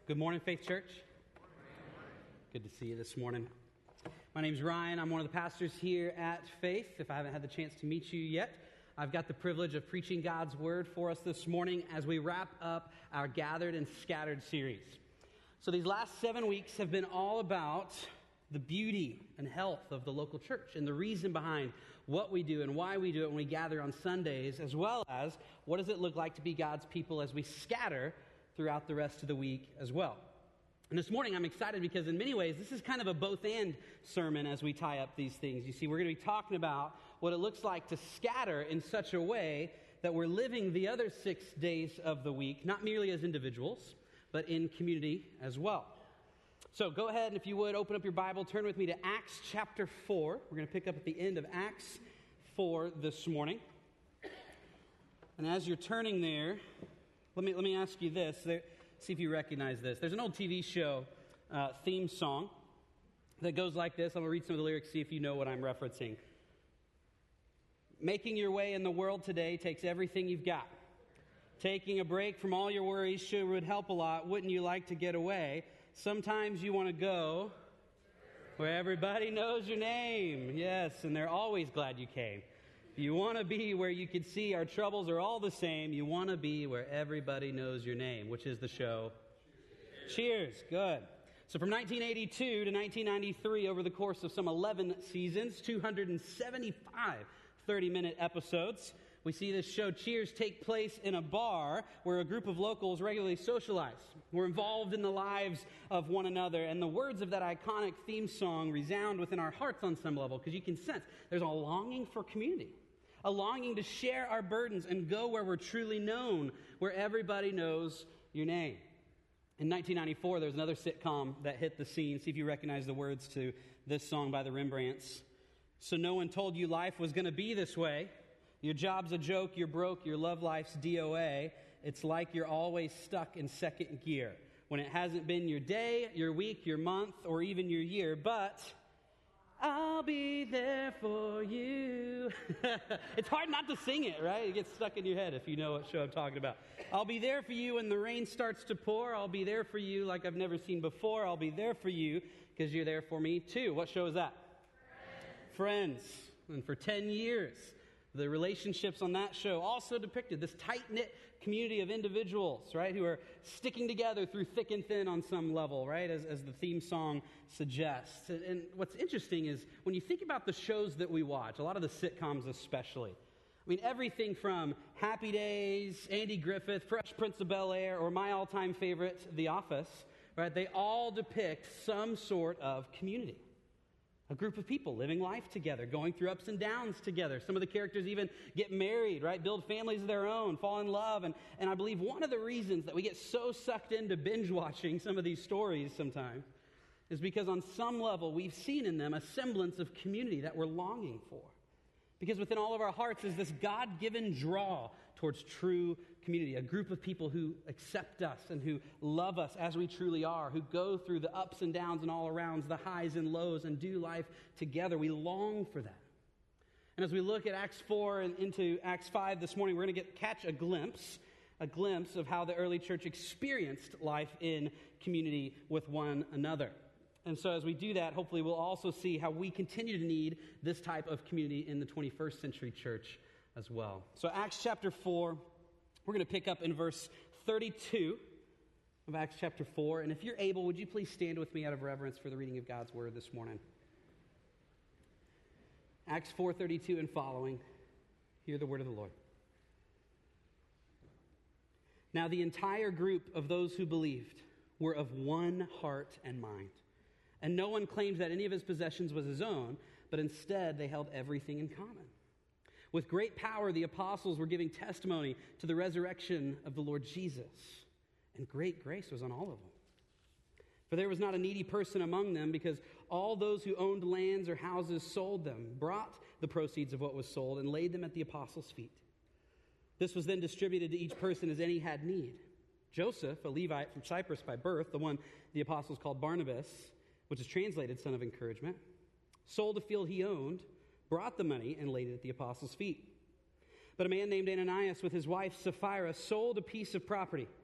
Good morning, Faith Church. Good to see you this morning. My name's Ryan. I'm one of the pastors here at Faith. If I haven't had the chance to meet you yet, I've got the privilege of preaching God's Word for us this morning as we wrap up our Gathered and Scattered series. So these last 7 weeks have been all about the beauty and health of the local church and the reason behind what we do and why we do it when we gather on Sundays, as well as what does it look like to be God's people as we scatter throughout the rest of the week as well. And this morning I'm excited because in many ways this is kind of a both-and sermon as we tie up these things. You see, we're going to be talking about what it looks like to scatter in such a way that we're living the other 6 days of the week, not merely as individuals, but in community as well. So go ahead and if you would, open up your Bible, turn with me to Acts chapter 4. We're going to pick up at the end of Acts 4 this morning. And as you're turning there, let me ask you this. See if you recognize this. There's an old TV show theme song that goes like this. I'm going to read some of the lyrics, see if you know what I'm referencing. Making your way in the world today takes everything you've got. Taking a break from all your worries sure would help a lot. Wouldn't you like to get away? Sometimes you want to go where everybody knows your name. Yes, and they're always glad you came. You want to be where you can see our troubles are all the same. You want to be where everybody knows your name, which is the show. Cheers. Good. So from 1982 to 1993, over the course of some 11 seasons, 275 30-minute episodes, we see this show Cheers take place in a bar where a group of locals regularly socialize. We're involved in the lives of one another, and the words of that iconic theme song resound within our hearts on some level because you can sense there's a longing for community. A longing to share our burdens and go where we're truly known, where everybody knows your name. In 1994, there was another sitcom that hit the scene. See if you recognize the words to this song by the Rembrandts. So no one told you life was going to be this way. Your job's a joke, you're broke, your love life's DOA. It's like you're always stuck in second gear. When it hasn't been your day, your week, your month, or even your year, but I'll be there for you. It's hard not to sing it, right? It gets stuck in your head if you know what show I'm talking about. I'll be there for you when the rain starts to pour. I'll be there for you like I've never seen before. I'll be there for you because you're there for me too. What show is that? Friends. And for 10 years, the relationships on that show also depicted this tight-knit community of individuals, right, who are sticking together through thick and thin on some level, right, as the theme song suggests. And what's interesting is when you think about the shows that we watch, a lot of the sitcoms especially, I mean, everything from Happy Days, Andy Griffith, Fresh Prince of Bel-Air, or my all-time favorite, The Office, right, they all depict some sort of community. A group of people living life together, going through ups and downs together. Some of the characters even get married, right? Build families of their own, fall in love. And I believe one of the reasons that we get so sucked into binge watching some of these stories sometimes is because on some level we've seen in them a semblance of community that we're longing for. Because within all of our hearts is this God-given draw towards true community, a group of people who accept us and who love us as we truly are, who go through the ups and downs and all arounds, the highs and lows, and do life together. We long for that. And as we look at Acts 4 and into Acts 5 this morning, we're going to catch a glimpse of how the early church experienced life in community with one another. And so as we do that, hopefully we'll also see how we continue to need this type of community in the 21st century church as well. So Acts chapter 4, we're going to pick up in verse 32 of Acts chapter 4. And if you're able, would you please stand with me out of reverence for the reading of God's word this morning? Acts 4:32 and following, hear the word of the Lord. Now the entire group of those who believed were of one heart and mind. And no one claimed that any of his possessions was his own, but instead they held everything in common. With great power, the apostles were giving testimony to the resurrection of the Lord Jesus, and great grace was on all of them. For there was not a needy person among them, because all those who owned lands or houses sold them, brought the proceeds of what was sold, and laid them at the apostles' feet. This was then distributed to each person as any had need. Joseph, a Levite from Cyprus by birth, the one the apostles called Barnabas, which is translated son of encouragement, sold a field he owned, brought the money, and laid it at the apostles' feet. But a man named Ananias with his wife Sapphira sold a piece of property,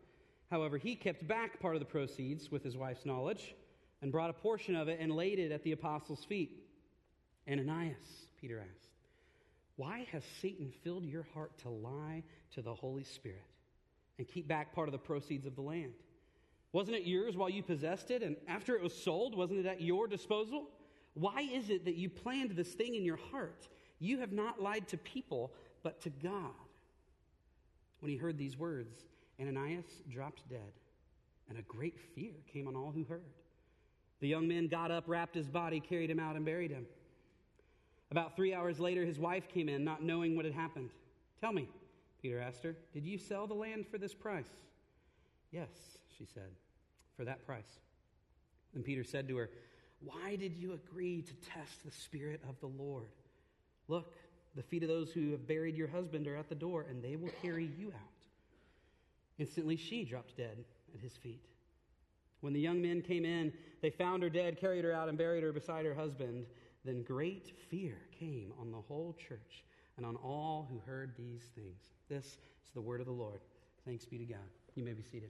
However, he kept back part of the proceeds with his wife's knowledge and brought a portion of it and laid it at the apostles' feet. Ananias, Peter asked, why has Satan filled your heart to lie to the Holy Spirit and keep back part of the proceeds of the land? Wasn't it yours while you possessed it? And after it was sold, wasn't it at your disposal? Why is it that you planned this thing in your heart? You have not lied to people, but to God. When he heard these words, Ananias dropped dead, and a great fear came on all who heard. The young man got up, wrapped his body, carried him out, and buried him. About 3 hours later, his wife came in, not knowing what had happened. Tell me, Peter asked her, did you sell the land for this price? Yes, she said, for that price. And Peter said to her, why did you agree to test the Spirit of the Lord? Look, the feet of those who have buried your husband are at the door, and they will carry you out. Instantly she dropped dead at his feet. When the young men came in, they found her dead, carried her out, and buried her beside her husband. Then great fear came on the whole church and on all who heard these things. This is the word of the Lord. Thanks be to God. You may be seated.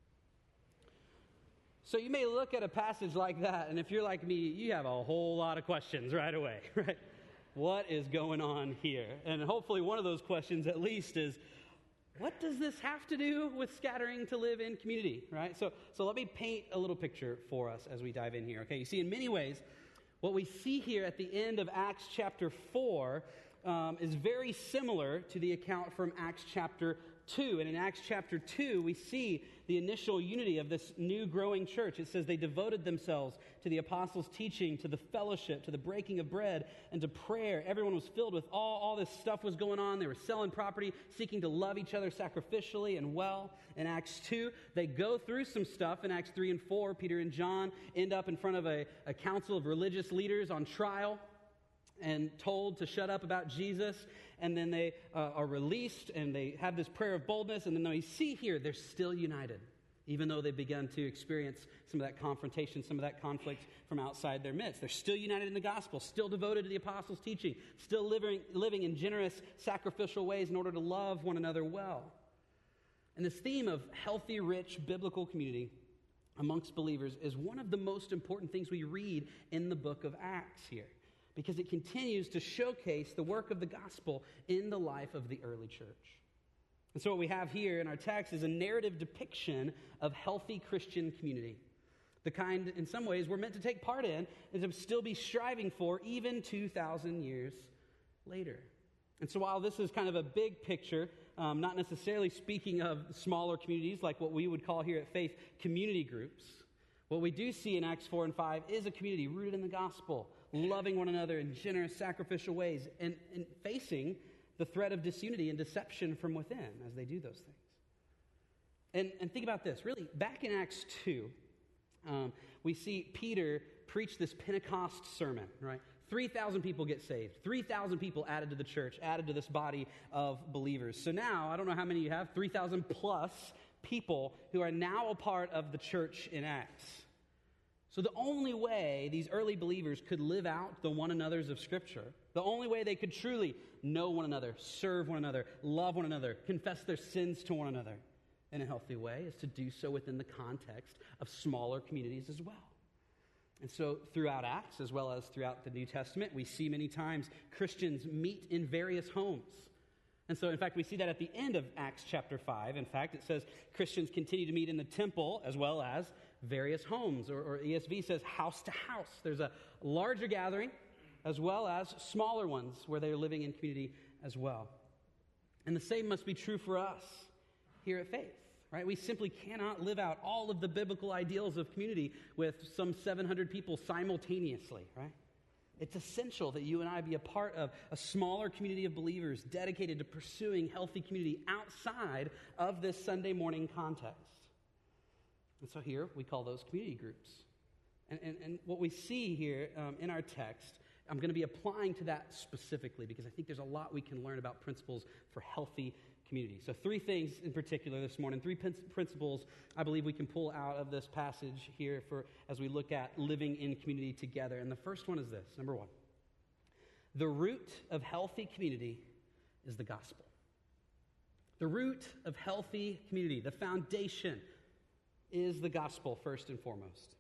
So you may look at a passage like that, and if you're like me, you have a whole lot of questions right away, right? What is going on here? And hopefully one of those questions at least is, what does this have to do with scattering to live in community, right? So let me paint a little picture for us as we dive in here, okay? You see, in many ways, what we see here at the end of Acts chapter 4 is very similar to the account from Acts chapter 2. And in Acts chapter 2, we see the initial unity of this new growing church. It says they devoted themselves to the apostles' teaching, to the fellowship, to the breaking of bread, and to prayer. Everyone was filled with all this stuff was going on. They were selling property, seeking to love each other sacrificially and well. In Acts 2, they go through some stuff. In Acts 3 and 4, Peter and John end up in front of a council of religious leaders on trial and told to shut up about Jesus, and then they are released, and they have this prayer of boldness, and then we see here they're still united, even though they've begun to experience some of that confrontation, some of that conflict from outside their midst. They're still united in the gospel, still devoted to the apostles' teaching, still living in generous, sacrificial ways in order to love one another well. And this theme of healthy, rich, biblical community amongst believers is one of the most important things we read in the book of Acts here, because it continues to showcase the work of the gospel in the life of the early church. And so what we have here in our text is a narrative depiction of healthy Christian community, the kind, in some ways, we're meant to take part in and to still be striving for even 2,000 years later. And so while this is kind of a big picture, not necessarily speaking of smaller communities like what we would call here at Faith community groups, what we do see in Acts 4 and 5 is a community rooted in the gospel, loving one another in generous, sacrificial ways, and facing the threat of disunity and deception from within as they do those things. And think about this. Really, back in Acts 2, we see Peter preach this Pentecost sermon, right? 3,000 people get saved. 3,000 people added to the church, added to this body of believers. So now, I don't know how many you have, 3,000 plus people who are now a part of the church in Acts. So the only way these early believers could live out the one another's of Scripture, the only way they could truly know one another, serve one another, love one another, confess their sins to one another in a healthy way, is to do so within the context of smaller communities as well. And so throughout Acts, as well as throughout the New Testament, we see many times Christians meet in various homes. And so, in fact, we see that at the end of Acts chapter 5. In fact, it says Christians continue to meet in the temple as well as various homes, or ESV says house to house. There's a larger gathering as well as smaller ones where they're living in community as well. And the same must be true for us here at Faith, right? We simply cannot live out all of the biblical ideals of community with some 700 people simultaneously, right? It's essential that you and I be a part of a smaller community of believers dedicated to pursuing healthy community outside of this Sunday morning context. And so here we call those community groups. And what we see here in our text, I'm going to be applying to that specifically because I think there's a lot we can learn about principles for healthy community. So 3 things in particular this morning, 3 principles I believe we can pull out of this passage here for as we look at living in community together. And the first one is this. Number 1, the root of healthy community is the gospel. The root of healthy community, the foundation is the gospel first and foremost.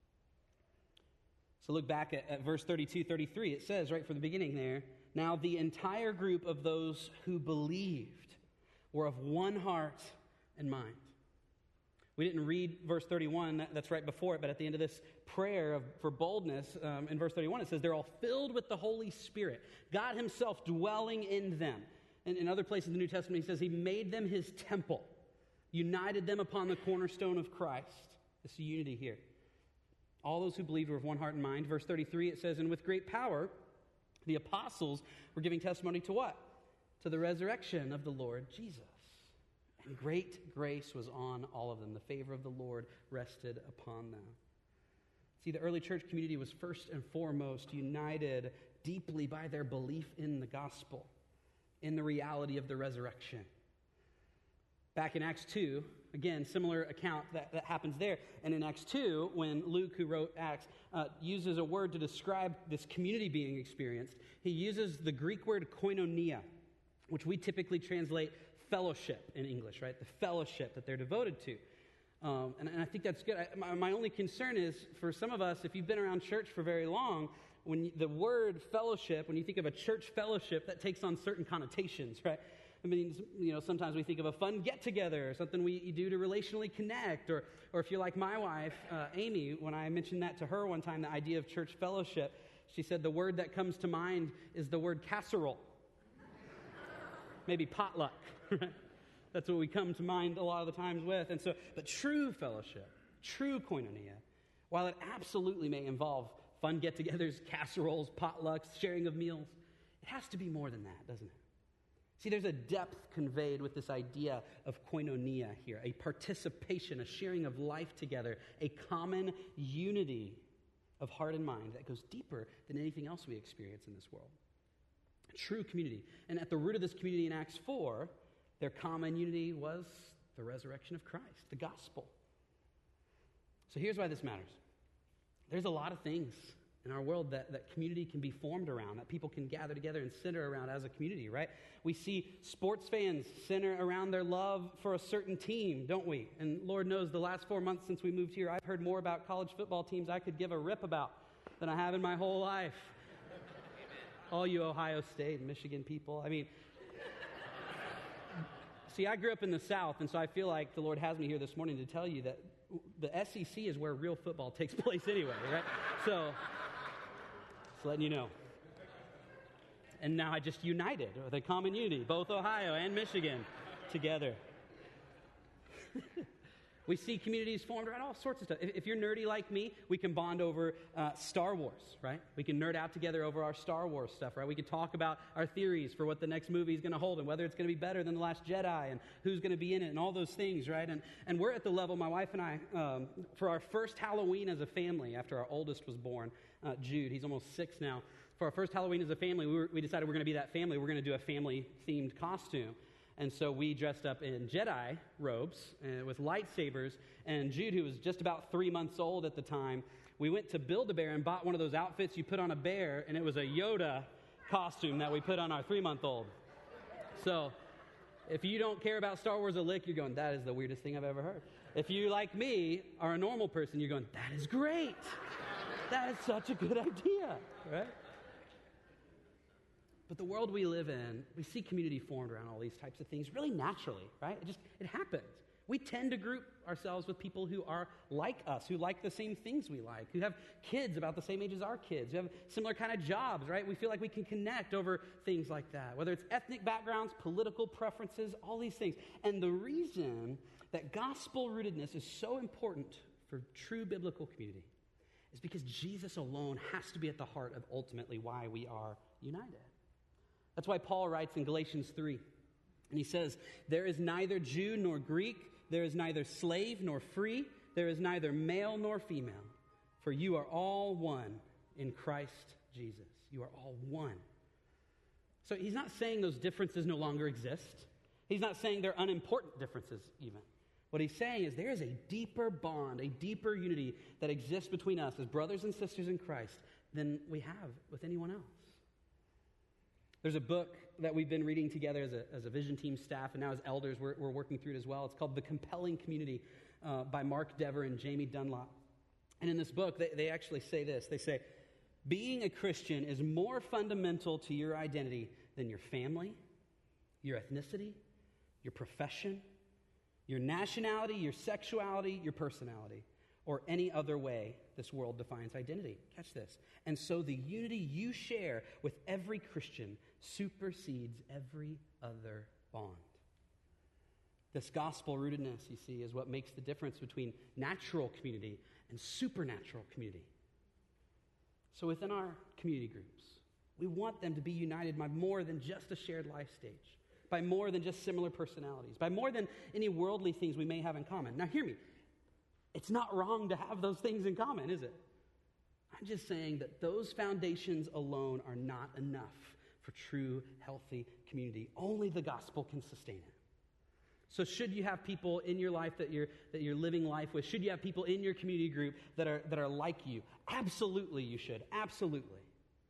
So look back at verse 32, 33. It says right from the beginning there, now the entire group of those who believed were of one heart and mind. We didn't read verse 31, that's right before it, but at the end of this prayer for boldness, in verse 31, it says they're all filled with the Holy Spirit, God himself dwelling in them. And in other places in the New Testament, he says he made them his temple, united them upon the cornerstone of Christ. This unity here. All those who believed were of one heart and mind. Verse 33, it says, and with great power, the apostles were giving testimony to what? To the resurrection of the Lord Jesus. And great grace was on all of them. The favor of the Lord rested upon them. See, the early church community was first and foremost united deeply by their belief in the gospel, in the reality of the resurrection. Back in Acts 2, again, similar account that happens there. And in Acts 2, when Luke, who wrote Acts, uses a word to describe this community being experienced, he uses the Greek word koinonia, which we typically translate fellowship in English, right? The fellowship that they're devoted to. And I think that's good. My only concern is, for some of us, if you've been around church for very long, when the word fellowship, when you think of a church fellowship, that takes on certain connotations, right? I mean, sometimes we think of a fun get-together, or something we do to relationally connect, or if you're like my wife, Amy, when I mentioned that to her one time, the idea of church fellowship, she said the word that comes to mind is the word casserole. Maybe potluck. That's what we come to mind a lot of the times with. And so, but true fellowship, true koinonia, while it absolutely may involve fun get-togethers, casseroles, potlucks, sharing of meals, it has to be more than that, doesn't it? See, there's a depth conveyed with this idea of koinonia here, a participation, a sharing of life together, a common unity of heart and mind that goes deeper than anything else we experience in this world. True community. And at the root of this community in Acts 4, their common unity was the resurrection of Christ, the gospel. So here's why this matters. There's a lot of things in our world that community can be formed around, that people can gather together and center around as a community, right? We see sports fans center around their love for a certain team, don't we? And Lord knows the last 4 months since we moved here, I've heard more about college football teams I could give a rip about than I have in my whole life. All you Ohio State and Michigan people. I mean, see, I grew up in the South, and so I feel like the Lord has me here this morning to tell you that the SEC is where real football takes place anyway, right? So, just letting you know. And now I just united with a common unity, both Ohio and Michigan together. We see communities formed around all sorts of stuff. If you're nerdy like me, we can bond over Star Wars, right? We can nerd out together over our Star Wars stuff, right? We can talk about our theories for what the next movie is going to hold and whether it's going to be better than The Last Jedi and who's going to be in it and all those things, right? And we're at the level, my wife and I, for our first Halloween as a family, after our oldest was born, Jude, he's almost 6 now. For our first Halloween as a family, we decided we're going to be that family. We're going to do a family-themed costume. And so we dressed up in Jedi robes with lightsabers. And Jude, who was just about 3 months old at the time, we went to Build-A-Bear and bought one of those outfits you put on a bear, and it was a Yoda costume that we put on our 3-month-old. So if you don't care about Star Wars a lick, you're going, that is the weirdest thing I've ever heard. If you, like me, are a normal person, you're going, that is great. That is such a good idea, right? But the world we live in, we see community formed around all these types of things really naturally, right? It happens. We tend to group ourselves with people who are like us, who like the same things we like, who have kids about the same age as our kids, who have similar kind of jobs, right? We feel like we can connect over things like that, whether it's ethnic backgrounds, political preferences, all these things. And the reason that gospel rootedness is so important for true biblical community is because Jesus alone has to be at the heart of ultimately why we are united. That's why Paul writes in Galatians 3, and he says, there is neither Jew nor Greek, there is neither slave nor free, there is neither male nor female, for you are all one in Christ Jesus. You are all one. So he's not saying those differences no longer exist. He's not saying they're unimportant differences even. What he's saying is there is a deeper bond, a deeper unity that exists between us as brothers and sisters in Christ than we have with anyone else. There's a book that we've been reading together as a vision team staff, and now as elders, we're working through it as well. It's called The Compelling Community by Mark Dever and Jamie Dunlop. And in this book, they actually say this. They say, being a Christian is more fundamental to your identity than your family, your ethnicity, your profession, your nationality, your sexuality, your personality, or any other way this world defines identity. Catch this. And so the unity you share with every Christian supersedes every other bond. This gospel rootedness, you see, is what makes the difference between natural community and supernatural community. So within our community groups, we want them to be united by more than just a shared life stage, by more than just similar personalities, by more than any worldly things we may have in common. Now hear me. It's not wrong to have those things in common, is it? I'm just saying that those foundations alone are not enough for true, healthy community. Only the gospel can sustain it. So should you have people in your life that you're living life with? Should you have people in your community group that are like you? Absolutely you should. Absolutely.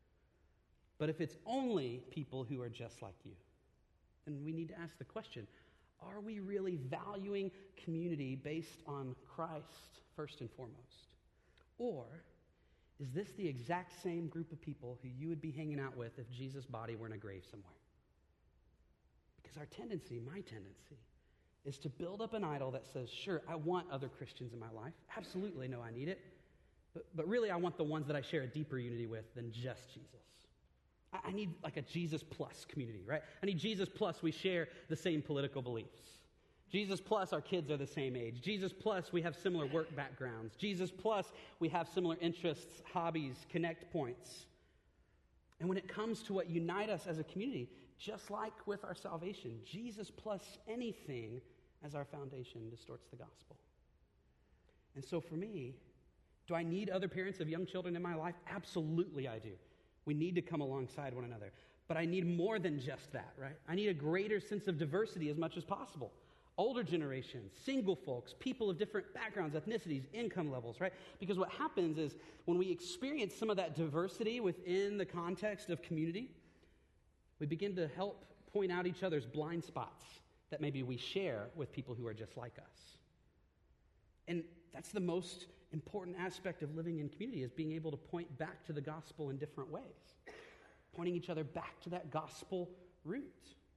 But if it's only people who are just like you, then we need to ask the question, are we really valuing community based on Christ first and foremost? Or is this the exact same group of people who you would be hanging out with if Jesus' body were in a grave somewhere? Because our tendency, my tendency, is to build up an idol that says, sure, I want other Christians in my life. Absolutely, no, I need it. But really, I want the ones that I share a deeper unity with than just Jesus. I need like a Jesus plus community, right? I need Jesus plus we share the same political beliefs. Jesus plus our kids are the same age. Jesus plus we have similar work backgrounds. Jesus plus we have similar interests, hobbies, connect points. And when it comes to what unite us as a community, just like with our salvation, Jesus plus anything as our foundation distorts the gospel. And so for me, do I need other parents of young children in my life? Absolutely I do. We need to come alongside one another. But I need more than just that, right? I need a greater sense of diversity as much as possible. Older generations, single folks, people of different backgrounds, ethnicities, income levels, right? Because what happens is when we experience some of that diversity within the context of community, we begin to help point out each other's blind spots that maybe we share with people who are just like us. And that's the most important aspect of living in community, is being able to point back to the gospel in different ways, pointing each other back to that gospel root.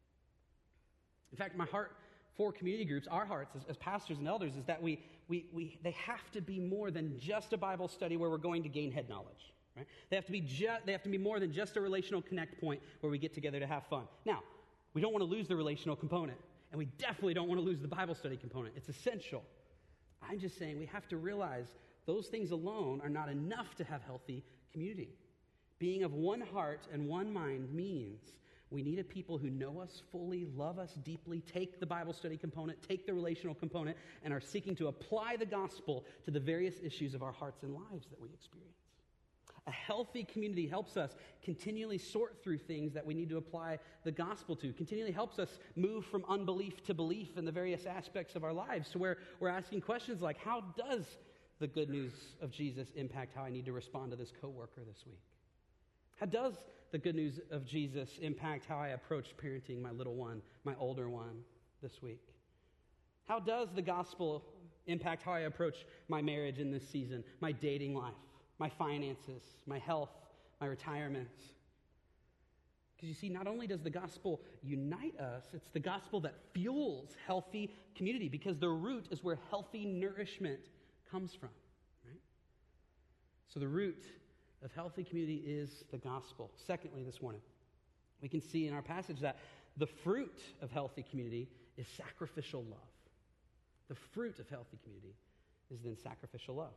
In fact, my heart for community groups, our hearts as pastors and elders, is that they have to be more than just a Bible study where we're going to gain head knowledge. Right? They have to be more than just a relational connect point where we get together to have fun. Now, we don't want to lose the relational component, and we definitely don't want to lose the Bible study component. It's essential. I'm just saying we have to realize those things alone are not enough to have healthy community. Being of one heart and one mind means we need a people who know us fully, love us deeply, take the Bible study component, take the relational component, and are seeking to apply the gospel to the various issues of our hearts and lives that we experience. A healthy community helps us continually sort through things that we need to apply the gospel to, continually helps us move from unbelief to belief in the various aspects of our lives, to where we're asking questions like, how does the good news of Jesus impact how I need to respond to this coworker this week? How does the good news of Jesus impact how I approach parenting my little one, my older one this week? How does the gospel impact how I approach my marriage in this season, my dating life, my finances, my health, my retirement? Because you see, not only does the gospel unite us, it's the gospel that fuels healthy community, because the root is where healthy nourishment comes from, right? So the root of healthy community is the gospel. Secondly, this morning, we can see in our passage that the fruit of healthy community is sacrificial love. The fruit of healthy community is then sacrificial love.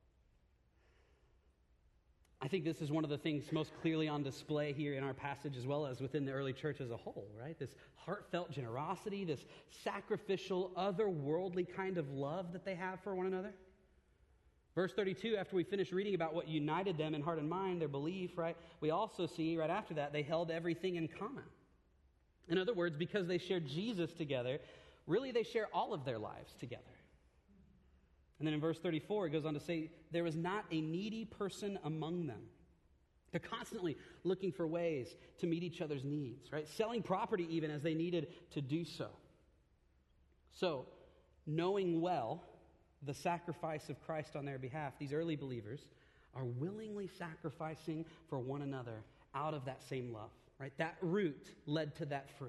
I think this is one of the things most clearly on display here in our passage, as well as within the early church as a whole, right? This heartfelt generosity, this sacrificial, otherworldly kind of love that they have for one another. Verse 32, after we finish reading about what united them in heart and mind, their belief, right? We also see right after that, they held everything in common. In other words, because they shared Jesus together, really they share all of their lives together. And then in verse 34, it goes on to say, there was not a needy person among them. They're constantly looking for ways to meet each other's needs, right? Selling property even as they needed to do so. So, knowing well the sacrifice of Christ on their behalf, these early believers are willingly sacrificing for one another out of that same love, right? That root led to that fruit.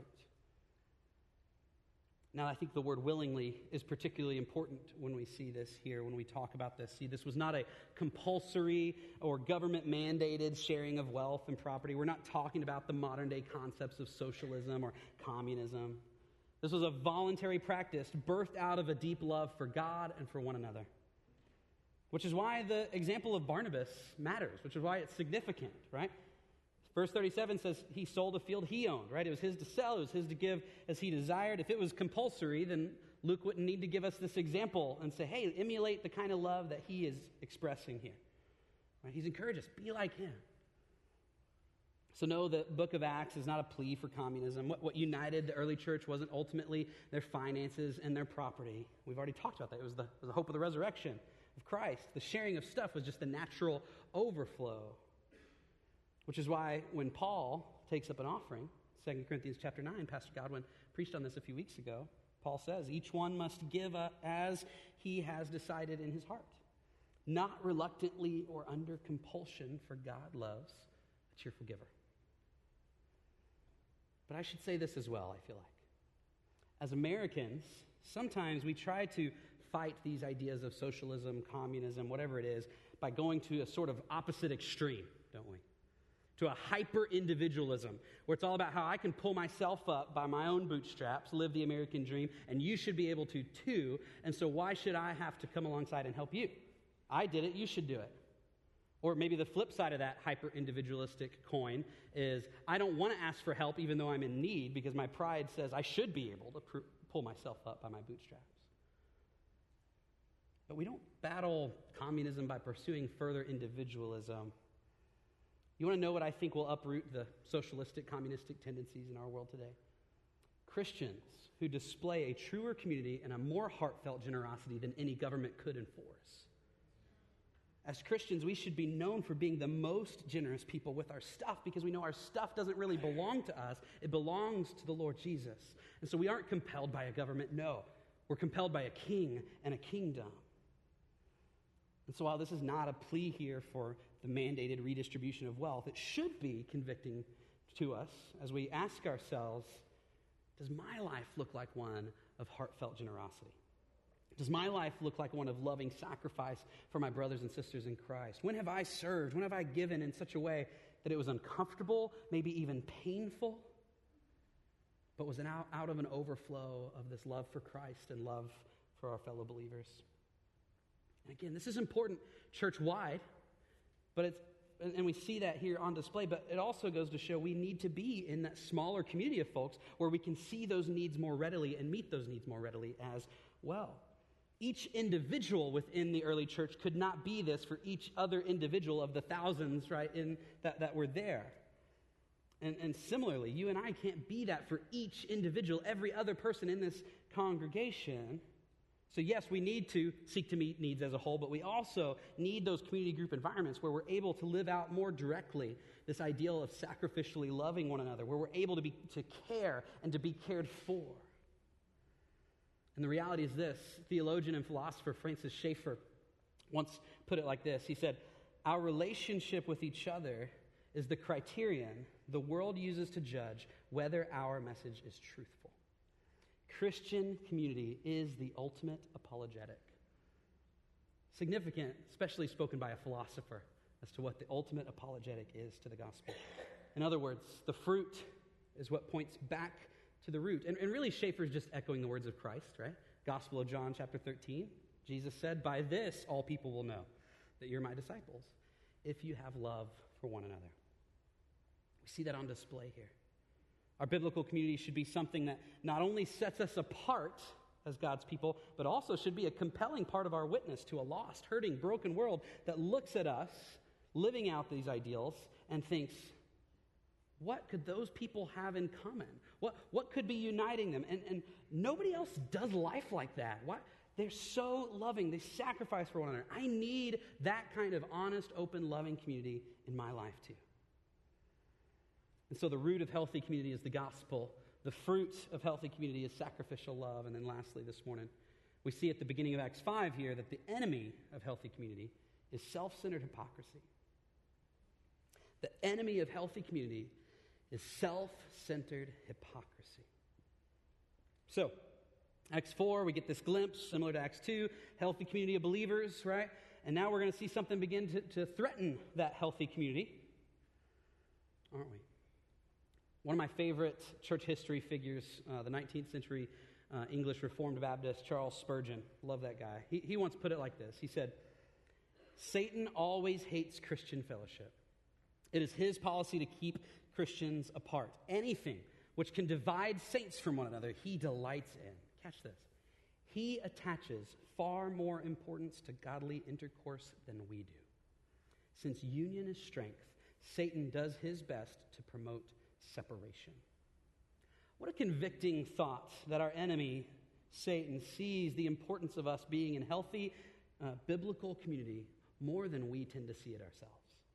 Now, I think the word willingly is particularly important when we see this here, when we talk about this. See, this was not a compulsory or government-mandated sharing of wealth and property. We're not talking about the modern-day concepts of socialism or communism. This was a voluntary practice birthed out of a deep love for God and for one another, which is why the example of Barnabas matters, which is why it's significant, right? Verse 37 says he sold a field he owned, right? It was his to sell. It was his to give as he desired. If it was compulsory, then Luke wouldn't need to give us this example and say, hey, emulate the kind of love that he is expressing here. Right? He's encouraged us, be like him. So no, the book of Acts is not a plea for communism. What united the early church wasn't ultimately their finances and their property. We've already talked about that. It was the hope of the resurrection of Christ. The sharing of stuff was just the natural overflow. Which is why when Paul takes up an offering, 2 Corinthians chapter 9, Pastor Godwin preached on this a few weeks ago, Paul says, each one must give as he has decided in his heart, not reluctantly or under compulsion, for God loves a cheerful giver. But I should say this as well, I feel like. As Americans, sometimes we try to fight these ideas of socialism, communism, whatever it is, by going to a sort of opposite extreme, don't we? To a hyper-individualism, where it's all about how I can pull myself up by my own bootstraps, live the American dream, and you should be able to too, and so why should I have to come alongside and help you? I did it, you should do it. Or maybe the flip side of that hyper-individualistic coin is, I don't want to ask for help even though I'm in need, because my pride says I should be able to pull myself up by my bootstraps. But we don't battle communism by pursuing further individualism. You want to know what I think will uproot the socialistic, communistic tendencies in our world today? Christians who display a truer community and a more heartfelt generosity than any government could enforce. As Christians, we should be known for being the most generous people with our stuff, because we know our stuff doesn't really belong to us. It belongs to the Lord Jesus. And so we aren't compelled by a government, no. We're compelled by a king and a kingdom. And so while this is not a plea here for the mandated redistribution of wealth, it should be convicting to us as we ask ourselves, does my life look like one of heartfelt generosity? Does my life look like one of loving sacrifice for my brothers and sisters in Christ? When have I served? When have I given in such a way that it was uncomfortable, maybe even painful, but was out of an overflow of this love for Christ and love for our fellow believers? And again, this is important church-wide, but and we see that here on display, but it also goes to show we need to be in that smaller community of folks where we can see those needs more readily and meet those needs more readily as well. Each individual within the early church could not be this for each other individual of the thousands, right, that were there. And similarly, you and I can't be that for each individual, every other person in this congregation. So yes, we need to seek to meet needs as a whole, but we also need those community group environments where we're able to live out more directly this ideal of sacrificially loving one another, where we're able to care and to be cared for. And the reality is this: theologian and philosopher Francis Schaeffer once put it like this. He said, "Our relationship with each other is the criterion the world uses to judge whether our message is truthful." Christian community is the ultimate apologetic. Significant, especially spoken by a philosopher, as to what the ultimate apologetic is to the gospel. In other words, the fruit is what points back to the root. And really, Schaeffer's just echoing the words of Christ, right? Gospel of John chapter 13. Jesus said, "By this all people will know that you're my disciples, if you have love for one another." We see that on display here. Our biblical community should be something that not only sets us apart as God's people, but also should be a compelling part of our witness to a lost, hurting, broken world that looks at us living out these ideals and thinks, what could those people have in common? What could be uniting them? And nobody else does life like that. They're so loving. They sacrifice for one another. I need that kind of honest, open, loving community in my life too. And so the root of healthy community is the gospel. The fruit of healthy community is sacrificial love. And then lastly this morning, We see at the beginning of Acts 5 here that the enemy of healthy community is self-centered hypocrisy. The enemy of healthy community is self-centered hypocrisy. So, Acts 4, we get this glimpse, similar to Acts 2, healthy community of believers, right? And now we're going to see something begin to threaten that healthy community, aren't we? One of my favorite church history figures, the 19th century English Reformed Baptist, Charles Spurgeon. Love that guy. He once put it like this. He said, "Satan always hates Christian fellowship. It is his policy to keep Christians apart. Anything which can divide saints from one another, he delights in." Catch this. He attaches far more importance to godly intercourse than we do. Since union is strength, Satan does his best to promote separation. What a convicting thought that our enemy, Satan, sees the importance of us being in healthy, biblical community more than we tend to see it ourselves.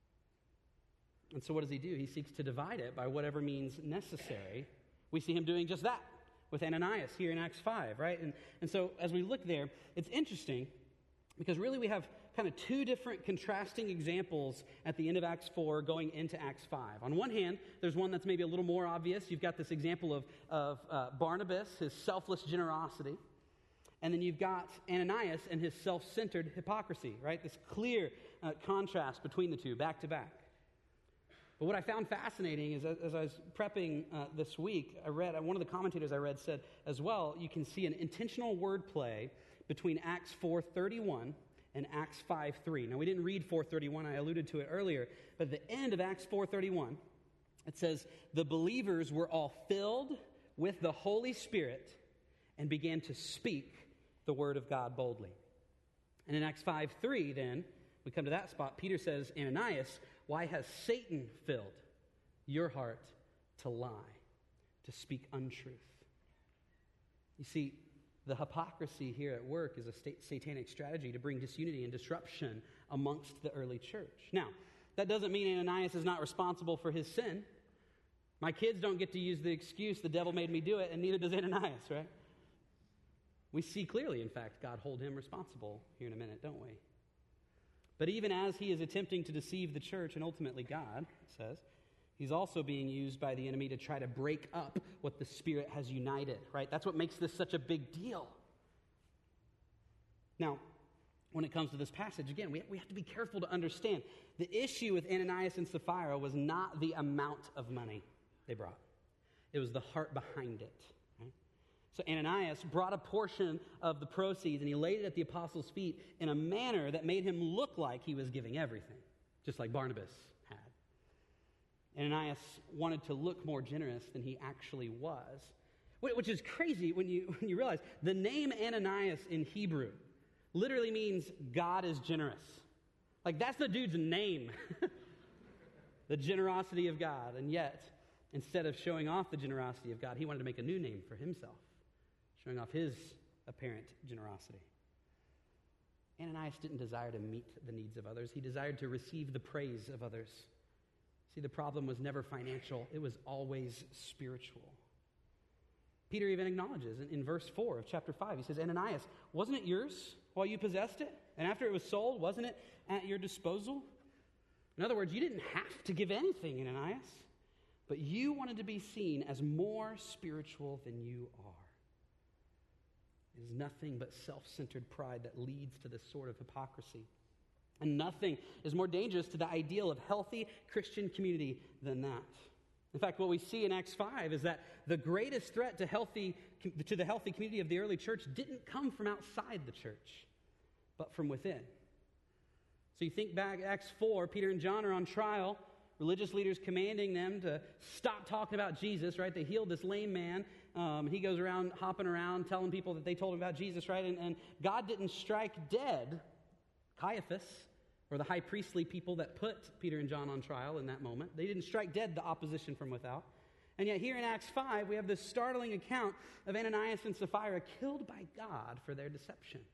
And so what does he do? He seeks to divide it by whatever means necessary. We see him doing just that with Ananias here in Acts 5, right? And so as we look there, it's interesting because really we have kind of two different contrasting examples at the end of Acts 4 going into Acts 5. On one hand, there's one that's maybe a little more obvious. You've got this example of Barnabas, his selfless generosity. And then you've got Ananias and his self-centered hypocrisy, right? This clear contrast between the two, back to back. But what I found fascinating is as I was prepping this week, I read, one of the commentators I read said as well, you can see an intentional wordplay between Acts 4:31 and Acts 5:3. Now, we didn't read 4:31, I alluded to it earlier, but at the end of Acts 4:31, it says, "The believers were all filled with the Holy Spirit and began to speak the word of God boldly." And in Acts 5:3, then, we come to that spot, Peter says, "Ananias, why has Satan filled your heart to lie, to speak untruth?" You see, the hypocrisy here at work is a satanic strategy to bring disunity and disruption amongst the early church. Now, that doesn't mean Ananias is not responsible for his sin. My kids don't get to use the excuse, "the devil made me do it," and neither does Ananias, right? We see clearly, in fact, God hold him responsible here in a minute, don't we? But even as he is attempting to deceive the church and ultimately God, it says, he's also being used by the enemy to try to break up what the Spirit has united, right? That's what makes this such a big deal. Now, when it comes to this passage, again, we have to be careful to understand. The issue with Ananias and Sapphira was not the amount of money they brought. It was the heart behind it. So Ananias brought a portion of the proceeds and he laid it at the apostles' feet in a manner that made him look like he was giving everything, just like Barnabas had. Ananias wanted to look more generous than he actually was, which is crazy when you realize the name Ananias in Hebrew literally means God is generous. Like, that's the dude's name, the generosity of God. And yet, instead of showing off the generosity of God, he wanted to make a new name for himself, showing off his apparent generosity. Ananias didn't desire to meet the needs of others. He desired to receive the praise of others. See, the problem was never financial. It was always spiritual. Peter even acknowledges in verse 4 of chapter 5, he says, "Ananias, wasn't it yours while you possessed it? And after it was sold, wasn't it at your disposal?" In other words, you didn't have to give anything, Ananias, but you wanted to be seen as more spiritual than you are. It is nothing but self-centered pride that leads to this sort of hypocrisy. And nothing is more dangerous to the ideal of healthy Christian community than that. In fact, what we see in Acts 5 is that the greatest threat to the healthy community of the early church didn't come from outside the church, but from within. So you think back, Acts 4, Peter and John are on trial, religious leaders commanding them to stop talking about Jesus, right? They healed this lame man. He goes around, hopping around, telling people that they told him about Jesus, right? And God didn't strike dead Caiaphas, or the high priestly people that put Peter and John on trial in that moment. They didn't strike dead the opposition from without. And yet here in Acts 5, we have this startling account of Ananias and Sapphira killed by God for their deception.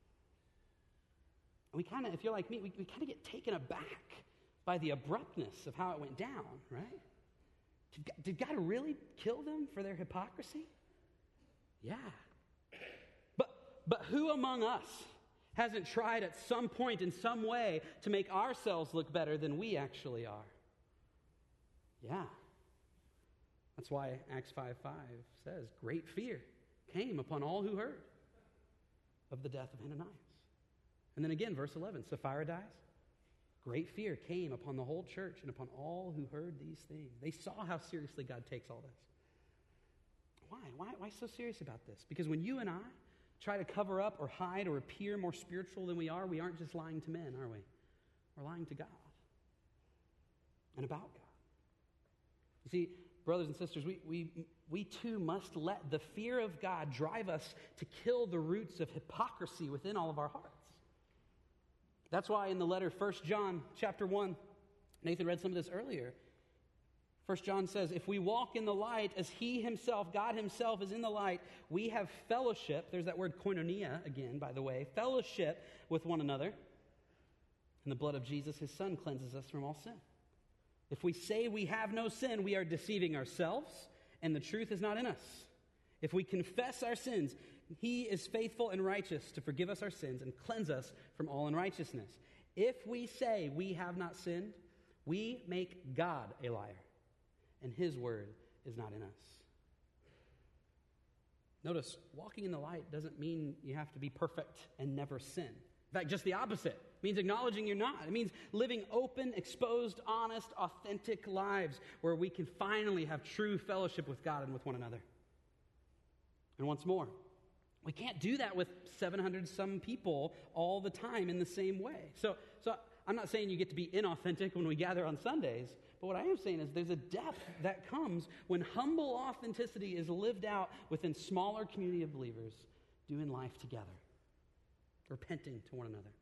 And we kind of, if you're like me, we kind of get taken aback by the abruptness of how it went down, right? Did God really kill them for their hypocrisy? Yeah. but who among us hasn't tried at some point in some way to make ourselves look better than we actually are? Yeah. That's why Acts 5:5 says, great fear came upon all who heard of the death of Ananias. And then again, verse 11, Sapphira dies. Great fear came upon the whole church and upon all who heard these things. They saw how seriously God takes all this. Why so serious about this? Because when you and I try to cover up or hide or appear more spiritual than we aren't just lying to men, are we? We're lying to God and about God. You see, brothers and sisters, we too must let the fear of God drive us to kill the roots of hypocrisy within all of our hearts. That's why in the letter 1 John chapter 1, Nathan read some of this earlier. 1 John says, if we walk in the light as he himself, God himself is in the light, we have fellowship. There's that word koinonia again, by the way. Fellowship with one another. And the blood of Jesus, his son, cleanses us from all sin. If we say we have no sin, we are deceiving ourselves, and the truth is not in us. If we confess our sins, he is faithful and righteous to forgive us our sins and cleanse us from all unrighteousness. If we say we have not sinned, we make God a liar, and his word is not in us. Notice, walking in the light doesn't mean you have to be perfect and never sin. In fact, just the opposite. It means acknowledging you're not. It means living open, exposed, honest, authentic lives where we can finally have true fellowship with God and with one another. And once more, we can't do that with 700 some people all the time in the same way. So I'm not saying you get to be inauthentic when we gather on Sundays, but what I am saying is there's a depth that comes when humble authenticity is lived out within smaller community of believers doing life together, repenting to one another.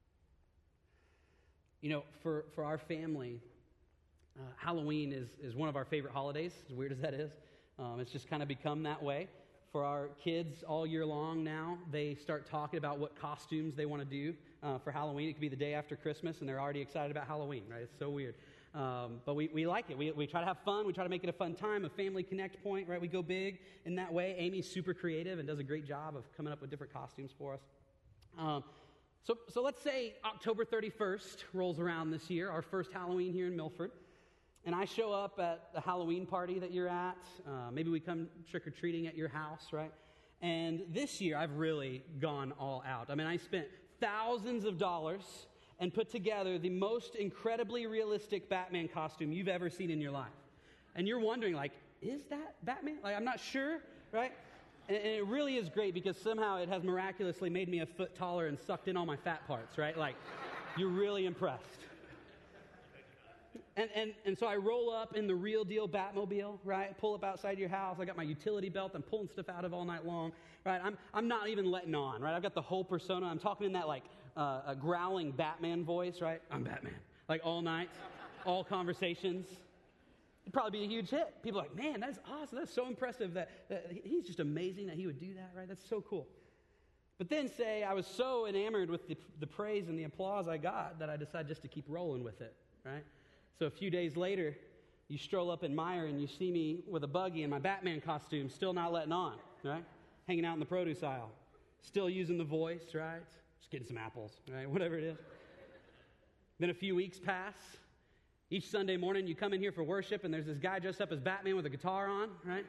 You know, for our family, Halloween is one of our favorite holidays, as weird as that is. It's just kind of become that way. For our kids all year long now, they start talking about what costumes they want to do for Halloween. It could be the day after Christmas, and they're already excited about Halloween, right? It's so weird. But we like it. We try to have fun. We try to make it a fun time, a family connect point, right? We go big in that way. Amy's super creative and does a great job of coming up with different costumes for us. So let's say October 31st rolls around this year, our first Halloween here in Milford. And I show up at the Halloween party that you're at. Maybe we come trick-or-treating at your house, right? And this year, I've really gone all out. I mean, I spent thousands of dollars and put together the most incredibly realistic Batman costume you've ever seen in your life. And you're wondering, like, is that Batman? Like, I'm not sure, right? And it really is great because somehow it has miraculously made me a foot taller and sucked in all my fat parts, right? Like, you're really impressed. And so I roll up in the real deal Batmobile, right? Pull up outside your house. I got my utility belt. I'm pulling stuff out of all night long, right? I'm not even letting on, right? I've got the whole persona. I'm talking in that like a growling Batman voice, right? I'm Batman, like all night, all conversations. It'd probably be a huge hit. People are like, man, that's awesome. That's so impressive. That he's just amazing that he would do that, right? That's so cool. But then say I was so enamored with the praise and the applause I got that I decided just to keep rolling with it, right? So a few days later, you stroll up in Meijer and you see me with a buggy in my Batman costume, still not letting on, right? Hanging out in the produce aisle. Still using the voice, right? Just getting some apples, right? Whatever it is. Then a few weeks pass. Each Sunday morning you come in here for worship and there's this guy dressed up as Batman with a guitar on, right?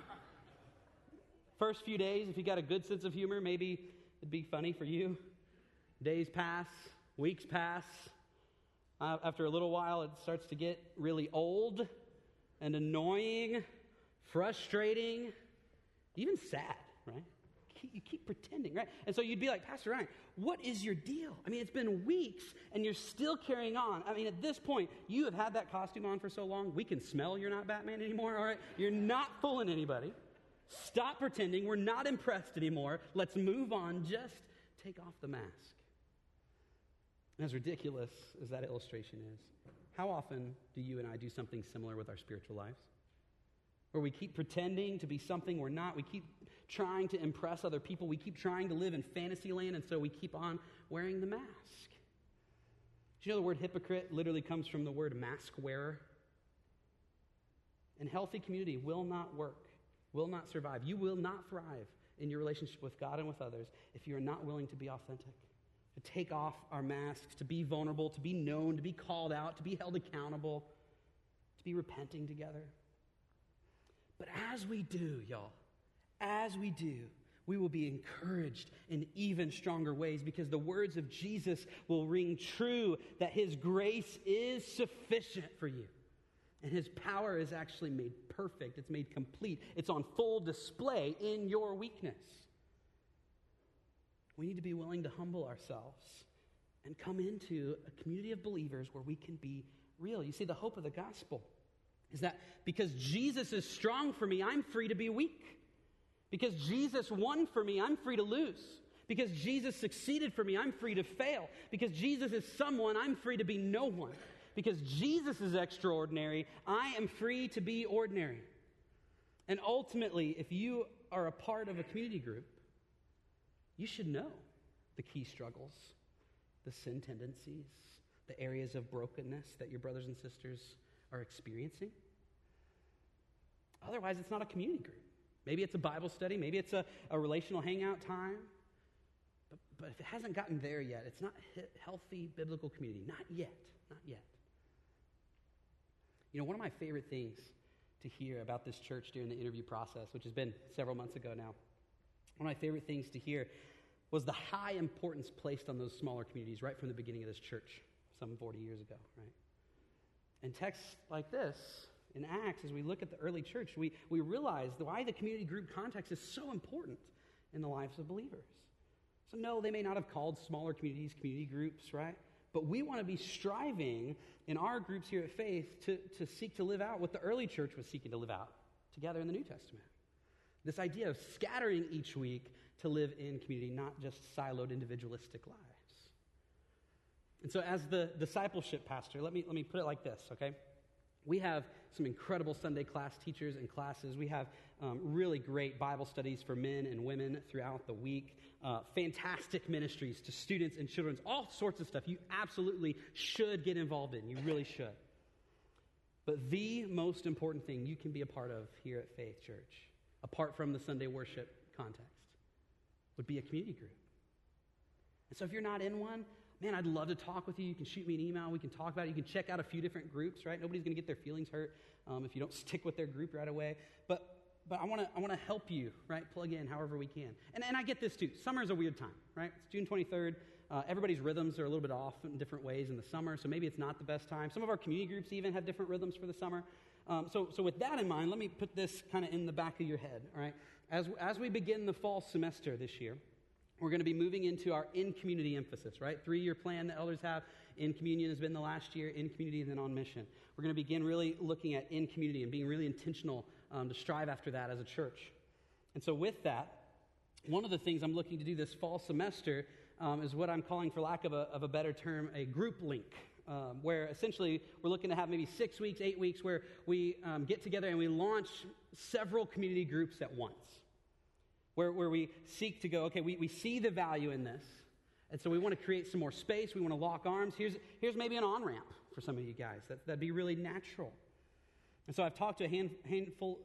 First few days, if you got a good sense of humor, maybe it'd be funny for you. Days pass, weeks pass. After a little while, it starts to get really old and annoying, frustrating, even sad, right? You keep pretending, right? And so you'd be like, Pastor Ryan, what is your deal? I mean, it's been weeks and you're still carrying on. I mean, at this point, you have had that costume on for so long, we can smell you're not Batman anymore, all right? You're not fooling anybody. Stop pretending. We're not impressed anymore. Let's move on. Just take off the mask. As ridiculous as that illustration is, how often do you and I do something similar with our spiritual lives? Where we keep pretending to be something we're not. We keep trying to impress other people. We keep trying to live in fantasy land, and so we keep on wearing the mask. Do you know the word hypocrite literally comes from the word mask wearer? And healthy community will not work, will not survive. You will not thrive in your relationship with God and with others if you are not willing to be authentic, to take off our masks, to be vulnerable, to be known, to be called out, to be held accountable, to be repenting together. But as we do, y'all, as we do, we will be encouraged in even stronger ways because the words of Jesus will ring true that his grace is sufficient for you. And his power is actually made perfect. It's made complete. It's on full display in your weakness. We need to be willing to humble ourselves and come into a community of believers where we can be real. You see, the hope of the gospel is that because Jesus is strong for me, I'm free to be weak. Because Jesus won for me, I'm free to lose. Because Jesus succeeded for me, I'm free to fail. Because Jesus is someone, I'm free to be no one. Because Jesus is extraordinary, I am free to be ordinary. And ultimately, if you are a part of a community group, you should know the key struggles, the sin tendencies, the areas of brokenness that your brothers and sisters are experiencing. Otherwise, it's not a community group. Maybe it's a Bible study. Maybe it's a relational hangout time. But if it hasn't gotten there yet, it's not healthy biblical community. Not yet. Not yet. You know, one of my favorite things to hear about this church during the interview process, which has been several months ago now, one of my favorite things to hear was the high importance placed on those smaller communities right from the beginning of this church, some 40 years ago, right? And texts like this in Acts, as we look at the early church, we realize why the community group context is so important in the lives of believers. So no, they may not have called smaller communities community groups, right? But we want to be striving in our groups here at Faith to seek to live out what the early church was seeking to live out together in the New Testament. This idea of scattering each week to live in community, not just siloed individualistic lives. And so as the discipleship pastor, let me put it like this, okay? We have some incredible Sunday class teachers and classes. We have really great Bible studies for men and women throughout the week. Fantastic ministries to students and children. All sorts of stuff you absolutely should get involved in. You really should. But the most important thing you can be a part of here at Faith Church, apart from the Sunday worship context, would be a community group. And so if you're not in one, man, I'd love to talk with you. You can shoot me an email. We can talk about it. You can check out a few different groups, right? Nobody's going to get their feelings hurt if you don't stick with their group right away. But I want to help you, right? Plug in however we can. And I get this too. Summer is a weird time, right? It's June 23rd. Everybody's rhythms are a little bit off in different ways in the summer, so maybe it's not the best time. Some of our community groups even have different rhythms for the summer. So with that in mind, let me put this kind of in the back of your head, all right? As we begin the fall semester this year, we're going to be moving into our in-community emphasis, right? 3-year plan that elders have. In communion has been the last year, in community and then on mission. We're going to begin really looking at in community and being really intentional to strive after that as a church. And so with that, one of the things I'm looking to do this fall semester is what I'm calling, for lack of a better term, a group link, where essentially we're looking to have maybe 6 weeks, 8 weeks, where we get together and we launch several community groups at once. Where we seek to go, okay, we see the value in this, and so we want to create some more space. We want to lock arms. Here's maybe an on-ramp for some of you guys. That'd be really natural. And so I've talked to a handful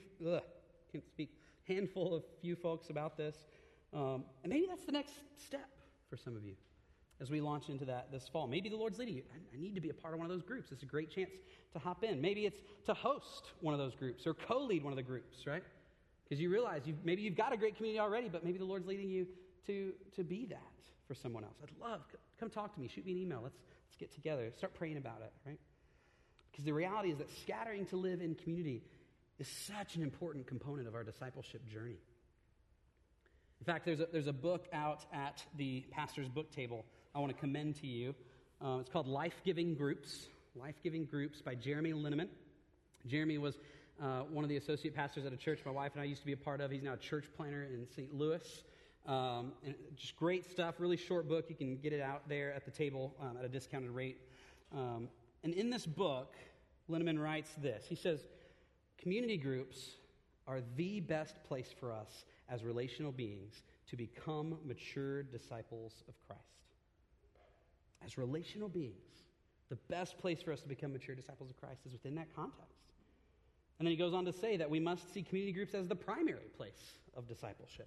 of few folks about this, and maybe that's the next step for some of you as we launch into that this fall. Maybe the Lord's leading you. I need to be a part of one of those groups. It's a great chance to hop in. Maybe it's to host one of those groups or co-lead one of the groups, right? Because you realize maybe you've got a great community already, but maybe the Lord's leading you to be that for someone else. I'd love, come talk to me, shoot me an email. Let's get together, start praying about it, right? Because the reality is that scattering to live in community is such an important component of our discipleship journey. In fact, there's a book out at the pastor's book table I want to commend to you. It's called Life-Giving Groups by Jeremy Linneman. Jeremy was one of the associate pastors at a church my wife and I used to be a part of. He's now a church planner in St. Louis. And just great stuff, really short book. You can get it out there at the table at a discounted rate. And in this book, Linneman writes this. He says, community groups are the best place for us as relational beings to become mature disciples of Christ. As relational beings, the best place for us to become mature disciples of Christ is within that context. And then he goes on to say that we must see community groups as the primary place of discipleship.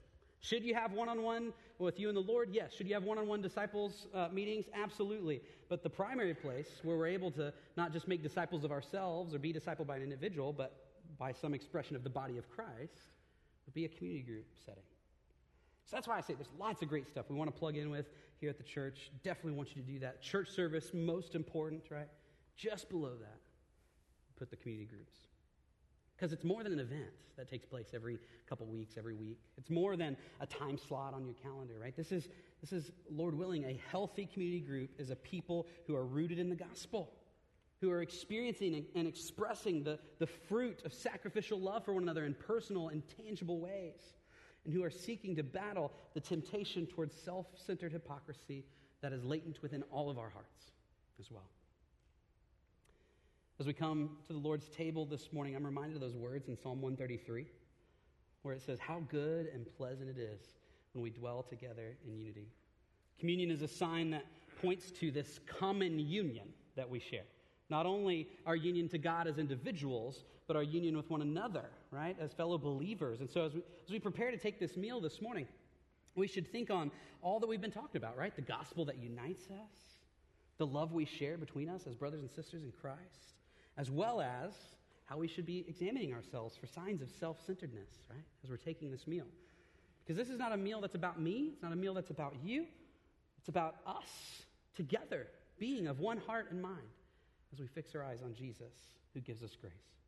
Should you have one-on-one with you and the Lord? Yes. Should you have one-on-one disciples meetings? Absolutely. But the primary place where we're able to not just make disciples of ourselves or be discipled by an individual, but by some expression of the body of Christ, would be a community group setting. So that's why I say there's lots of great stuff we want to plug in with here at the church. Definitely want you to do that. Church service, most important, right? Just below that, put the community groups. Because it's more than an event that takes place every couple weeks, every week. It's more than a time slot on your calendar, right? This is, Lord willing, a healthy community group is a people who are rooted in the gospel, who are experiencing and expressing the fruit of sacrificial love for one another in personal and tangible ways, and who are seeking to battle the temptation towards self-centered hypocrisy that is latent within all of our hearts as well. As we come to the Lord's table this morning, I'm reminded of those words in Psalm 133, where it says, how good and pleasant it is when we dwell together in unity. Communion is a sign that points to this common union that we share. Not only our union to God as individuals, but our union with one another, right, as fellow believers. And so as we prepare to take this meal this morning, we should think on all that we've been talking about, right? The gospel that unites us, the love we share between us as brothers and sisters in Christ, as well as how we should be examining ourselves for signs of self-centeredness, right, as we're taking this meal. Because this is not a meal that's about me. It's not a meal that's about you. It's about us together, being of one heart and mind, as we fix our eyes on Jesus, who gives us grace.